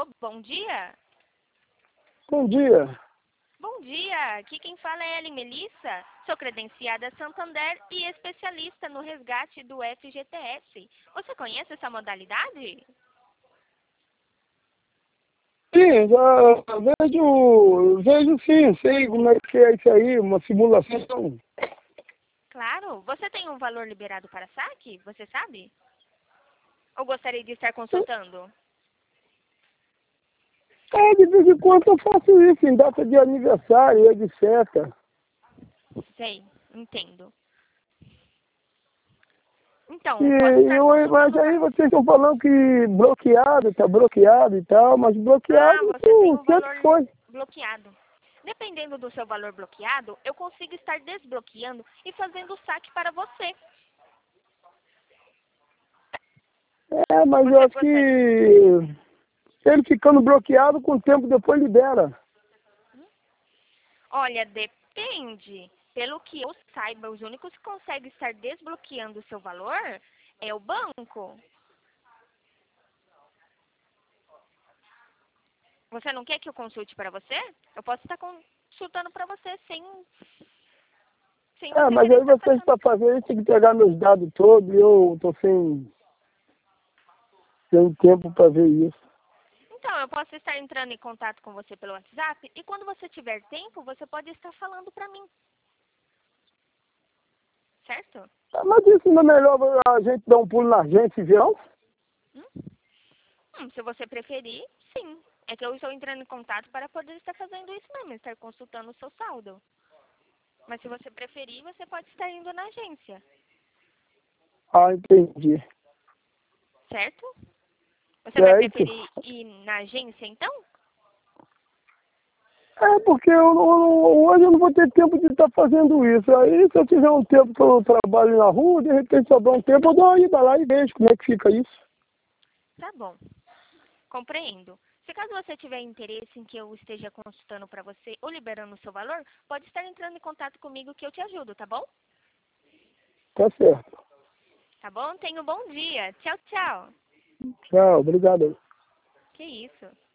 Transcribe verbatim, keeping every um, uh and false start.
bom dia. Bom dia. Bom dia, aqui quem fala é Ellen Melissa, sou credenciada Santander e especialista no resgate do F G T S. Você conhece essa modalidade? Sim, já vejo, vejo sim, sei como é que é isso aí, uma simulação. Claro, você tem um valor liberado para saque, você sabe? Ou gostaria de estar consultando? É, de vez em quando eu faço isso, em data de aniversário, etcétera. Sei, entendo. E Então, posso estar eu, mas consultando aí para vocês você. estão falando que bloqueado, tá bloqueado e tal, mas Ah, bloqueado você tem sim, um sempre valor foi. bloqueado. Dependendo do seu valor bloqueado, eu consigo estar desbloqueando e fazendo o saque para você. É, mas eu Você acho que gostaria? ele ficando bloqueado, com o tempo depois libera. Olha, depende. Pelo que eu saiba, os únicos que conseguem estar desbloqueando o seu valor é o banco. Você não quer que eu consulte para você? Eu posso estar consultando para você sem, sem É, você mas querer aí estar vocês passando. para fazer isso tem que pegar meus dados todos e eu tô sem, sem tempo para ver isso. Então, eu posso estar entrando em contato com você pelo WhatsApp e quando você tiver tempo, você pode estar falando para mim. Certo? Ah, mas isso não é melhor a gente dar um pulo na agência e ver, não? Hum? Hum, se você preferir, sim. É que eu estou entrando em contato para poder estar fazendo isso mesmo, estar consultando o seu saldo. Mas se você preferir, você pode estar indo na agência, Ah, entendi. certo? Você vai Certo. preferir ir na agência, então? É, porque eu, não- hoje eu não vou ter tempo de estar fazendo isso. Aí, se eu tiver um tempo que eu trabalho na rua, de repente sobrar um tempo, eu dou uma ida lá e vejo como é que fica isso. Tá bom, compreendo. Se caso você tiver interesse em que eu esteja consultando para você ou liberando o seu valor, pode estar entrando em contato comigo que eu te ajudo, tá bom? Tá certo. Tá bom? Tenha um bom dia. Tchau, tchau. Tchau, obrigado. Que isso?